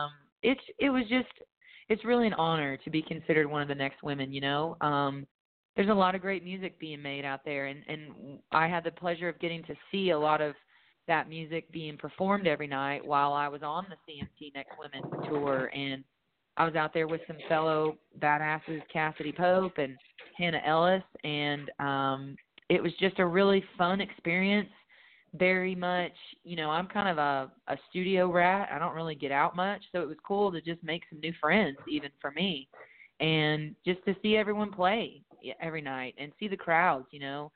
it's really an honor to be considered one of the next women. There's a lot of great music being made out there, and I had the pleasure of getting to see a lot of that music being performed every night while I was on the CMT Next Women tour. And I was out there with some fellow badasses, Cassidy Pope and Hannah Ellis, and it was just a really fun experience. Very much, I'm kind of a studio rat. I don't really get out much, so it was cool to just make some new friends, even for me, and just to see everyone play every night and see the crowds,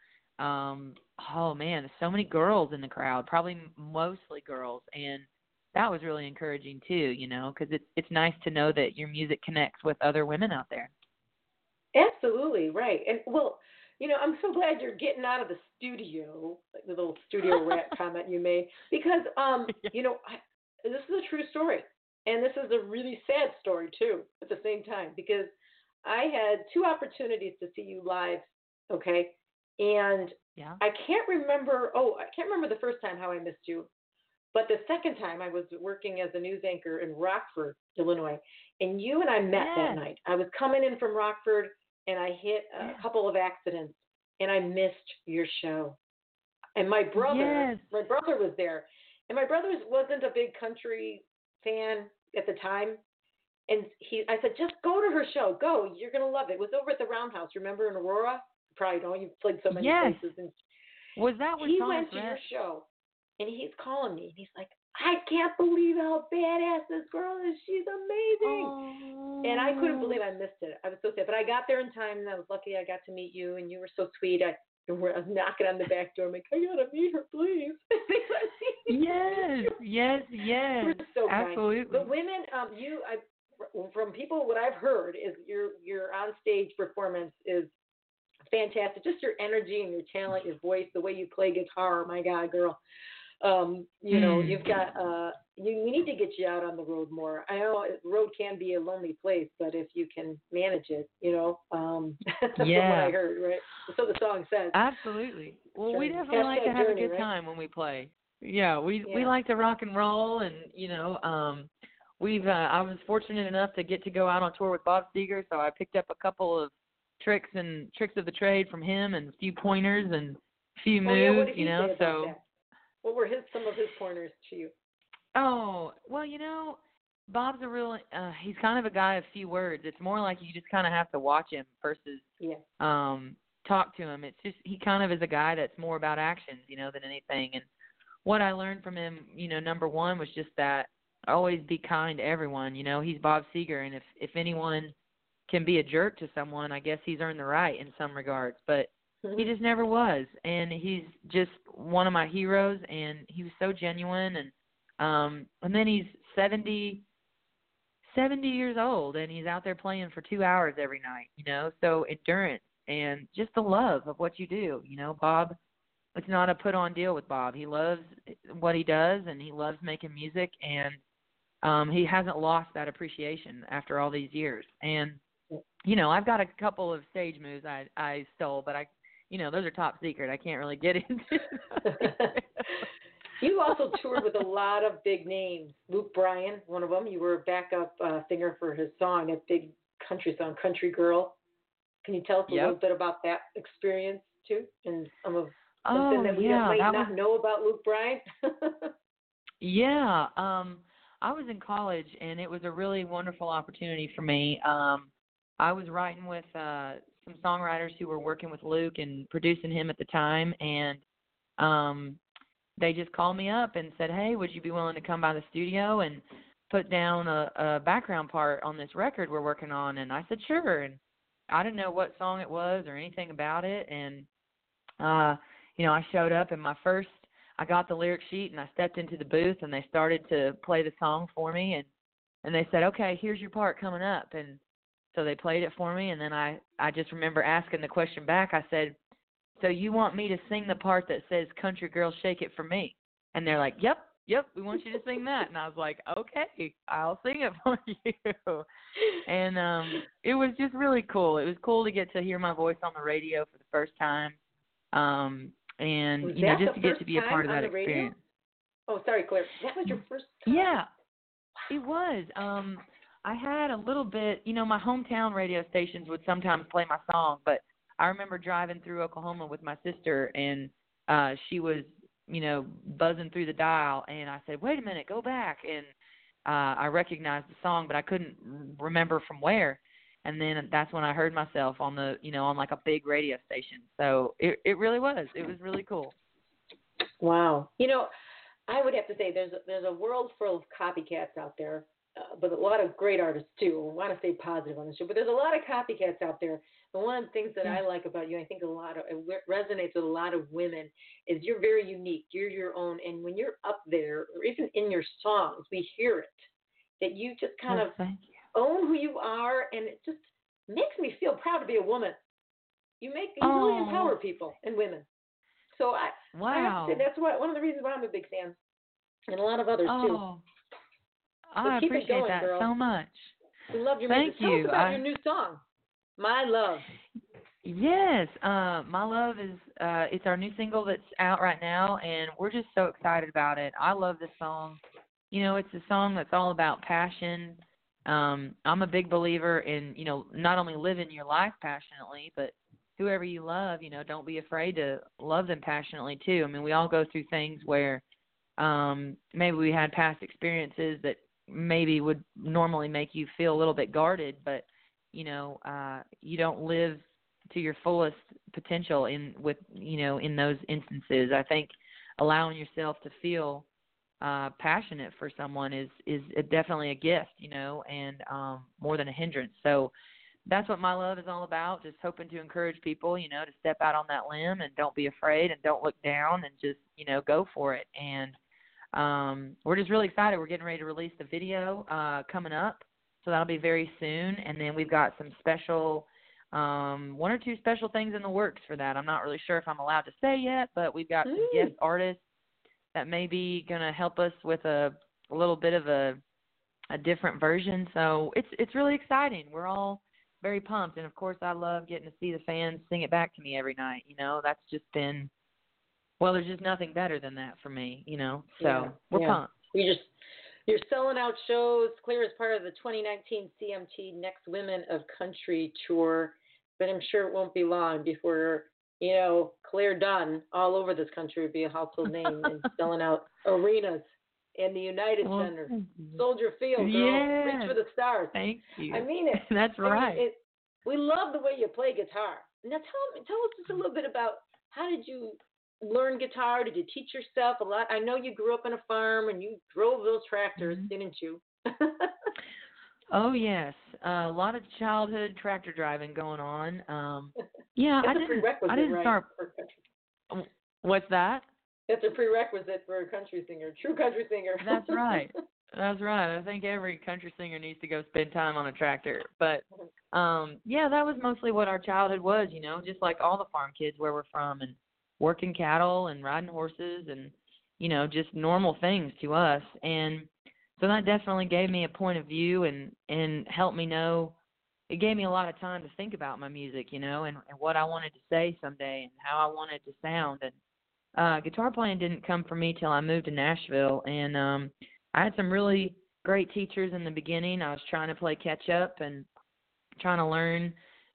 oh man, there's so many girls in the crowd, probably mostly girls, and that was really encouraging too, because it's nice to know that your music connects with other women out there. Absolutely, right. And well, I'm so glad you're getting out of the studio, like the little studio rat comment you made, because, this is a true story. And this is a really sad story, too, at the same time, because I had 2 opportunities to see you live, okay? And yeah. I can't remember the first time how I missed you, but the second time I was working as a news anchor in Rockford, Illinois, and you and I met that night. I was coming in from Rockford, and I hit a couple of accidents, and I missed your show. And my brother was there, and my brother wasn't a big country fan at the time, and I said, just go to her show, go, you're gonna love it. It was over at the Roundhouse, remember, in Aurora? You probably don't. You've played so many places. And was that when he went to your show, and he's calling me, and he's like, I can't believe how badass this girl is. She's amazing. Oh. And I couldn't believe I missed it. I was so sad. But I got there in time, and I was lucky I got to meet you, and you were so sweet. I was knocking on the back door. I'm like, I got to meet her, please. Yes. We're so absolutely. Kind. The women, from people, what I've heard is your on-stage performance is fantastic. Just your energy and your talent, your voice, the way you play guitar. My God, girl. You've got, we need to get you out on the road more. I know the road can be a lonely place, but if you can manage it, that's what I heard, right? So the song says. Absolutely. Well, we definitely like to have a good time when we play. Yeah, we like to rock and roll, and, I was fortunate enough to get to go out on tour with Bob Seger, so I picked up a couple of tricks of the trade from him and a few pointers and a few moves, what did he say about so. That? What were some of his pointers to you? Oh, well, Bob's he's kind of a guy of few words. It's more like you just kind of have to watch him versus talk to him. It's just, he kind of is a guy that's more about actions, than anything. And what I learned from him, number one was just that always be kind to everyone. He's Bob Seger, and if anyone can be a jerk to someone, I guess he's earned the right in some regards. But he just never was, and he's just one of my heroes, and he was so genuine, and then he's 70 years old, and he's out there playing for 2 hours every night, so endurance and just the love of what you do, Bob, it's not a put-on deal with Bob. He loves what he does, and he loves making music, and he hasn't lost that appreciation after all these years, and I've got a couple of stage moves I stole, but those are top secret. I can't really get into. You also toured with a lot of big names. Luke Bryan, one of them. You were a backup singer for his song, that big country song, Country Girl. Can you tell us a little bit about that experience, too? And something that we might not know about Luke Bryan? Yeah. I was in college, and it was a really wonderful opportunity for me. I was writing with some songwriters who were working with Luke and producing him at the time, and they just called me up and said, hey, would you be willing to come by the studio and put down a background part on this record we're working on? And I said, sure. And I didn't know what song it was or anything about it, and I showed up, and I got the lyric sheet, and I stepped into the booth, and they started to play the song for me, and they said, okay, here's your part coming up. And so they played it for me, and then I just remember asking the question back. I said, so you want me to sing the part that says, Country Girl, Shake It For Me? And they're like, yep, we want you to sing that. And I was like, okay, I'll sing it for you. And it was just really cool. It was cool to get to hear my voice on the radio for the first time. And, just to get to be a part of that experience. Oh, sorry, Claire. That was your first time? Yeah, it was. I had a little bit, my hometown radio stations would sometimes play my song, but I remember driving through Oklahoma with my sister, and she was buzzing through the dial, and I said, wait a minute, go back. And I recognized the song, but I couldn't remember from where. And then that's when I heard myself on on like a big radio station. So it really was. It was really cool. Wow. I would have to say there's a world full of copycats out there, but a lot of great artists too. I want to stay positive on the show, but there's a lot of copycats out there. And one of the things that I like about you, I think it resonates with a lot of women, is you're very unique. You're your own, and when you're up there, or even in your songs, we hear it. That you just kind of own who you are, and it just makes me feel proud to be a woman. You really empower people and women. So I have to say that's one of the reasons why I'm a big fan, and a lot of others too. So I appreciate going, that girl. so much. We love your music. Tell us about your new song, My Love. Yes, My Love is it's our new single that's out right now, and we're just so excited about it. I love this song. It's a song that's all about passion. I'm a big believer in, not only living your life passionately, but whoever you love, don't be afraid to love them passionately too. I mean, we all go through things where maybe we had past experiences that maybe would normally make you feel a little bit guarded, but, you don't live to your fullest potential in those instances. I think allowing yourself to feel passionate for someone is definitely a gift, and more than a hindrance. So that's what My Love is all about, just hoping to encourage people, to step out on that limb and don't be afraid and don't look down and just, go for it. And we're just really excited. We're getting ready to release the video coming up, so that'll be very soon. And then we've got some special one or two special things in the works for that. I'm not really sure if I'm allowed to say yet, but we've got some guest artists that may be going to help us with a little bit of a different version. So it's really exciting. We're all very pumped. And, of course, I love getting to see the fans sing it back to me every night. That's just been – well, there's just nothing better than that for me, So we're pumped. You're selling out shows. Claire is part of the 2019 CMT Next Women of Country tour, but I'm sure it won't be long before – Claire Dunn all over this country would be a household name and selling out arenas in the United Center, Soldier Field, girl. Yes. Reach for the stars. Thank you. I mean it. That's right. We love the way you play guitar. Now tell us just a little bit about how did you learn guitar? Did you teach yourself a lot? I know you grew up on a farm and you drove those tractors, didn't you? Oh, yes. A lot of childhood tractor driving going on. Yeah, That's a prerequisite, I didn't start. What's that? That's a prerequisite for a country singer, true country singer. That's right. That's right. I think every country singer needs to go spend time on a tractor. But, yeah, that was mostly what our childhood was, just like all the farm kids where we're from, and working cattle and riding horses and, just normal things to us. And so that definitely gave me a point of view and helped me know. It gave me a lot of time to think about my music, and what I wanted to say someday and how I wanted to sound. And guitar playing didn't come for me till I moved to Nashville. And I had some really great teachers in the beginning. I was trying to play catch up and trying to learn,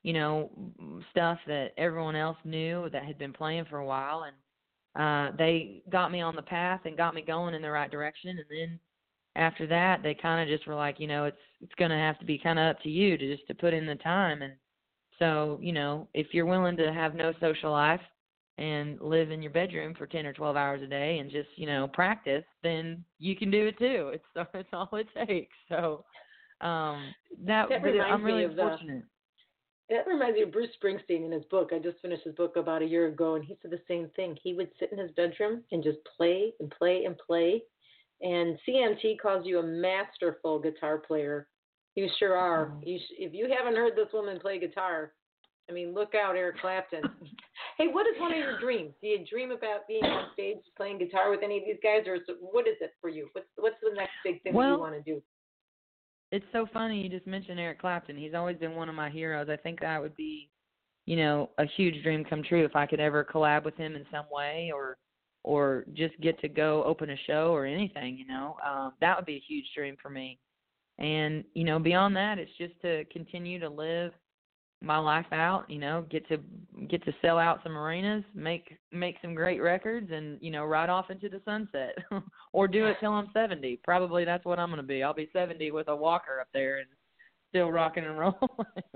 stuff that everyone else knew that had been playing for a while. And they got me on the path and got me going in the right direction. And then after that, they kind of just were like, it's going to have to be kind of up to you to put in the time. And so, if you're willing to have no social life and live in your bedroom for 10 or 12 hours a day and just, practice, then you can do it too. It's all it takes. So I'm really fortunate. That reminds me of Bruce Springsteen in his book. I just finished his book about a year ago, and he said the same thing. He would sit in his bedroom and just play and play and play. And CMT calls you a masterful guitar player. You sure are. If you haven't heard this woman play guitar, I mean, look out, Eric Clapton. Hey, what is one of your dreams? Do you dream about being on stage playing guitar with any of these guys, or what is it for you? What's the next big thing that you want to do? It's so funny you just mentioned Eric Clapton. He's always been one of my heroes. I think that would be, a huge dream come true if I could ever collab with him in some way, or just get to go open a show or anything, that would be a huge dream for me. And, beyond that, it's just to continue to live my life out, get to sell out some arenas, make some great records, and ride off into the sunset, or do it till I'm 70. Probably that's what I'm going to be. I'll be 70 with a walker up there and still rocking and rolling.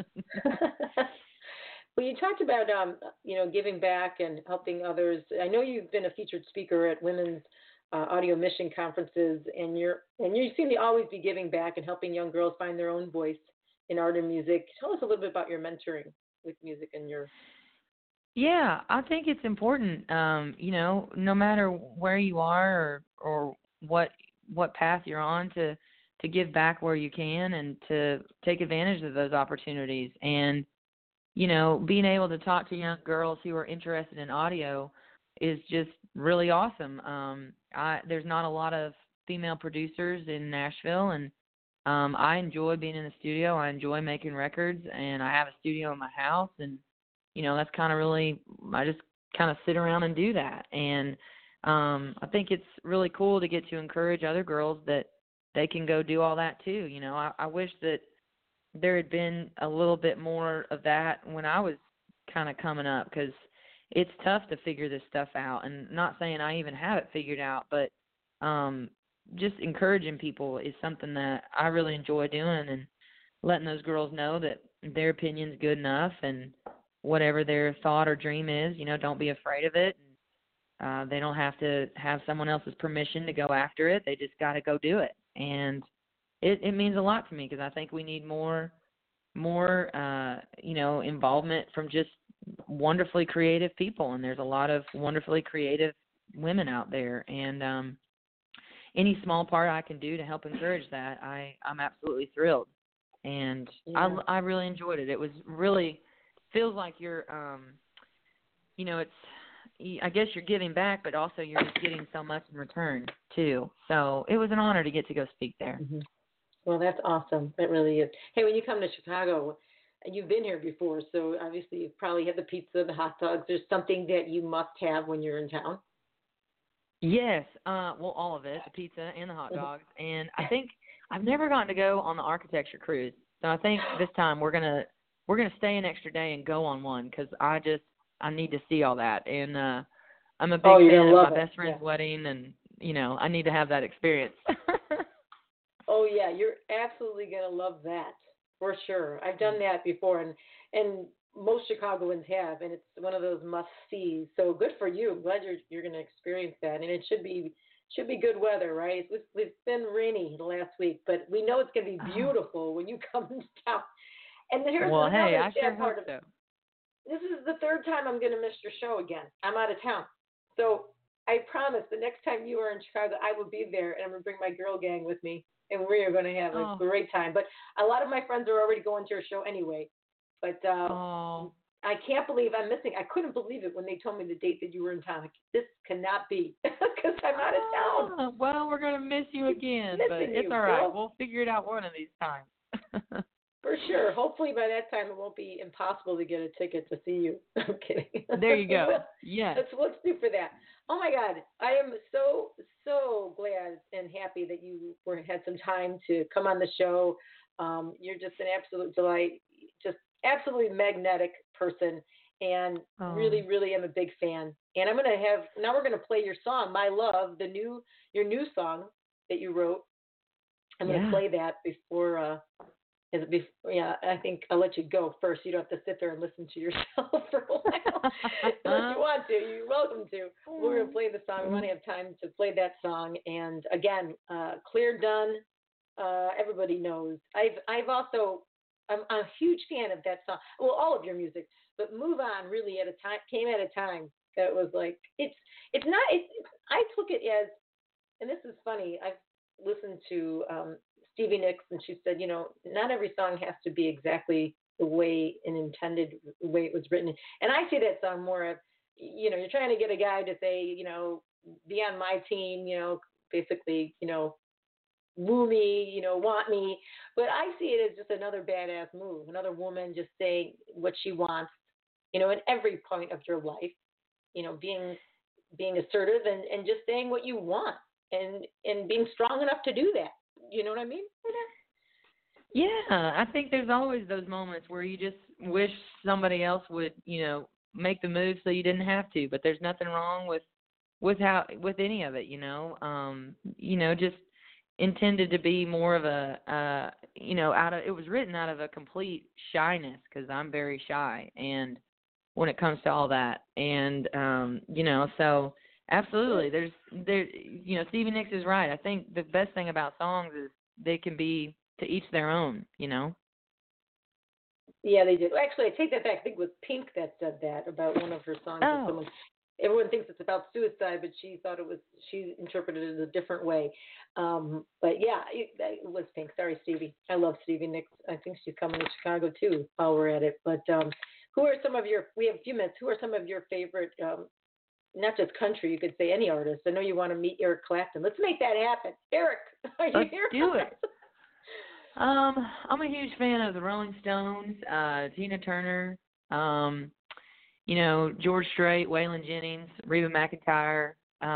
Well, you talked about giving back and helping others. I know you've been a featured speaker at women's audio mission conferences, and you seem to always be giving back and helping young girls find their own voice in art and music. Tell us a little bit about your mentoring with music and your. Yeah, I think it's important. No matter where you are or what path you're on, to give back where you can and to take advantage of those opportunities. And being able to talk to young girls who are interested in audio is just really awesome. There's not a lot of female producers in Nashville, and I enjoy being in the studio. I enjoy making records, and I have a studio in my house, and that's kind of really, I just kind of sit around and do that. And I think it's really cool to get to encourage other girls that they can go do all that too. I wish that there had been a little bit more of that when I was kind of coming up, because it's tough to figure this stuff out. And not saying I even have it figured out, but just encouraging people is something that I really enjoy doing, and letting those girls know that their opinion's good enough, and whatever their thought or dream is, don't be afraid of it. They don't have to have someone else's permission to go after it. They just got to go do it. And it means a lot to me, because I think we need more involvement from just wonderfully creative people. And there's a lot of wonderfully creative women out there. And any small part I can do to help encourage that, I'm absolutely thrilled. And yeah. I really enjoyed it. It was really feels like you're, I guess you're giving back, but also you're just getting so much in return too. So it was an honor to get to go speak there. Mm-hmm. Well, that's awesome. It really is. Hey, when you come to Chicago, you've been here before, so obviously you've probably had the pizza, the hot dogs. There's something that you must have when you're in town. Yes. Well, all of it, the pizza and the hot dogs. And I think I've never gotten to go on the architecture cruise. So I think this time we're gonna stay an extra day and go on one, because I need to see all that. And I'm a big fan of my best friend's wedding, and I need to have that experience. Oh yeah, you're absolutely gonna love that for sure. I've done that before, and most Chicagoans have, and it's one of those must sees. So good for you. I'm glad you're gonna experience that, and it should be good weather, right? It's been rainy the last week, but we know it's gonna be beautiful when you come to town. And here's another sad part of it. This is the third time I'm gonna miss your show again. I'm out of town, so I promise the next time you are in Chicago, I will be there, and I'm gonna bring my girl gang with me. And we are going to have a great time. But a lot of my friends are already going to your show anyway. But I can't believe I'm missing. I couldn't believe it when they told me the date that you were in town. Like, this cannot be, because I'm out of town. Well, we're going to miss you again, but it's all right. We'll figure it out one of these times. For sure. Hopefully by that time it won't be impossible to get a ticket to see you. I'm kidding. There you go. Yes. Let's do for that. Oh my God, I am so glad and happy that you had some time to come on the show. You're just an absolute delight, just absolutely magnetic person, and really am a big fan. And we're gonna play your song, My Love, your new song that you wrote. I'm gonna play that before. I think I'll let you go first. You don't have to sit there and listen to yourself for a while. Unless you want to, you're welcome to. We're going to play the song. We want to have time to play that song. And again, Clear Done, everybody knows. I'm a huge fan of that song. Well, all of your music, but Move On really came at a time that was like, I took it as, and this is funny, I've listened to Stevie Nicks, and she said, not every song has to be exactly the way and intended way it was written. And I see that song more of, you're trying to get a guy to say, be on my team, basically, woo me, want me. But I see it as just another badass move, another woman just saying what she wants, in every point of your life, being assertive and just saying what you want and being strong enough to do that. You know what I mean? Yeah, I think there's always those moments where you just wish somebody else would, make the move so you didn't have to. But there's nothing wrong with any of it, just intended to be more of a, it was written out of a complete shyness because I'm very shy, and when it comes to all that, and so absolutely, Stevie Nicks is right. I think the best thing about songs is they can be to each their own, Yeah, they did. Actually, I take that back. I think it was Pink that said that about one of her songs. Oh. Everyone thinks it's about suicide, but she interpreted it a different way. But yeah, it was Pink. Sorry, Stevie. I love Stevie Nicks. I think she's coming to Chicago too while we're at it. But we have a few minutes, who are some of your favorite, not just country, you could say any artist. I know you want to meet Eric Clapton. Let's make that happen. Eric, are you Let's here? do it. I'm a huge fan of the Rolling Stones, Tina Turner, George Strait, Waylon Jennings, Reba McEntire,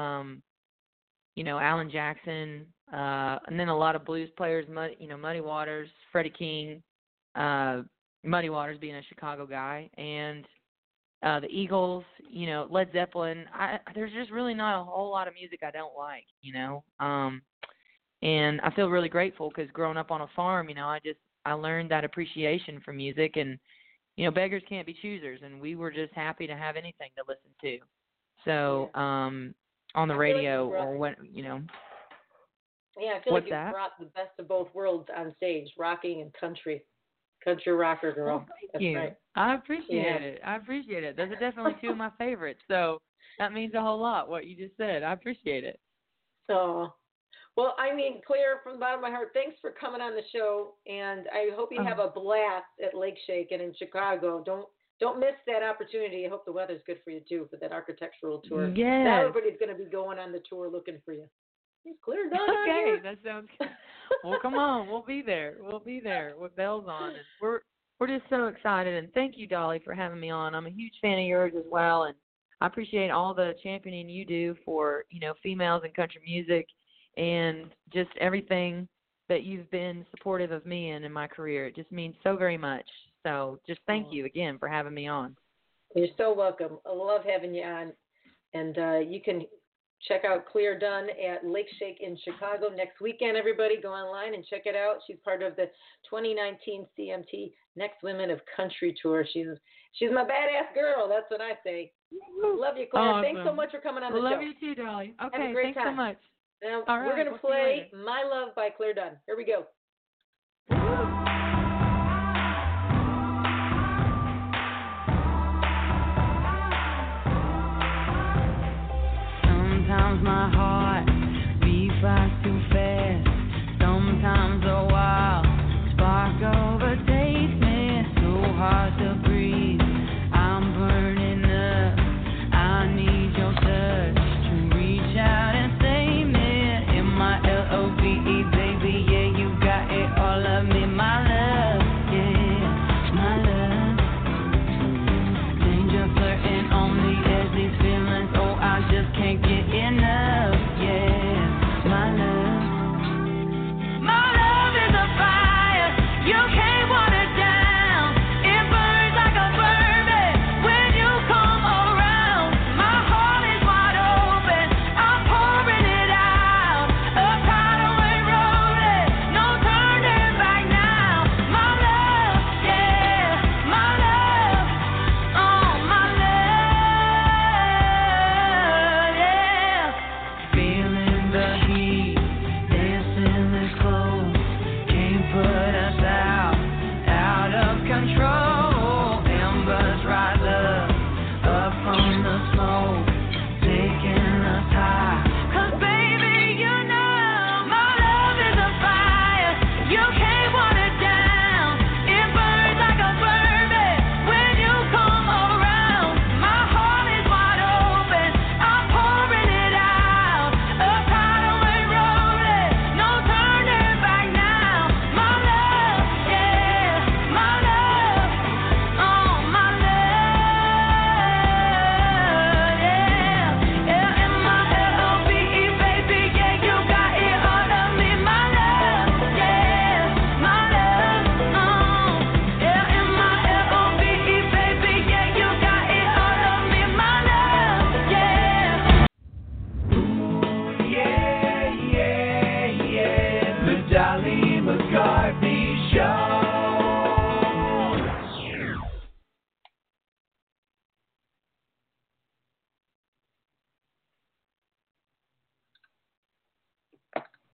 Alan Jackson, and then a lot of blues players, Muddy Waters, Freddie King, Muddy Waters being a Chicago guy, and the Eagles, Led Zeppelin. There's just really not a whole lot of music I don't like, and I feel really grateful because growing up on a farm, I learned that appreciation for music, and beggars can't be choosers, and we were just happy to have anything to listen to. So on the radio or what, Yeah, I feel What's like you that? brought the best of both worlds on stage, rocking and country rocker girl. Well, thank That's you. right. I appreciate it. Those are definitely two of my favorites. So that means a whole lot, what you just said. I appreciate it. So, well, Claire, from the bottom of my heart, thanks for coming on the show, and I hope you have a blast at Lake Shake and in Chicago. Don't miss that opportunity. I hope the weather's good for you too for that architectural tour. Yes. Now everybody's going to be going on the tour looking for you. Is Claire done on Okay, here? that sounds good. Well, come on, we'll be there with bells on, and we're just so excited. And thank you, Dolly, for having me on. I'm a huge fan of yours as well, and I appreciate all the championing you do for females in country music, and just everything that you've been supportive of me in my career. It just means so very much. So just thank you again for having me on. You're so welcome. I love having you on. And you can check out Claire Dunn at Lake Shake in Chicago next weekend, everybody. Go online and check it out. She's part of the 2019 CMT Next Women of Country Tour. She's my badass girl. That's what I say. Love you, Claire. Awesome. Thanks so much for coming on the show. Love you too, Dolly. Okay, Have a great thanks time. so much. Now, All right, we're going to we'll see you play later. My Love by Claire Dunn. Here we go.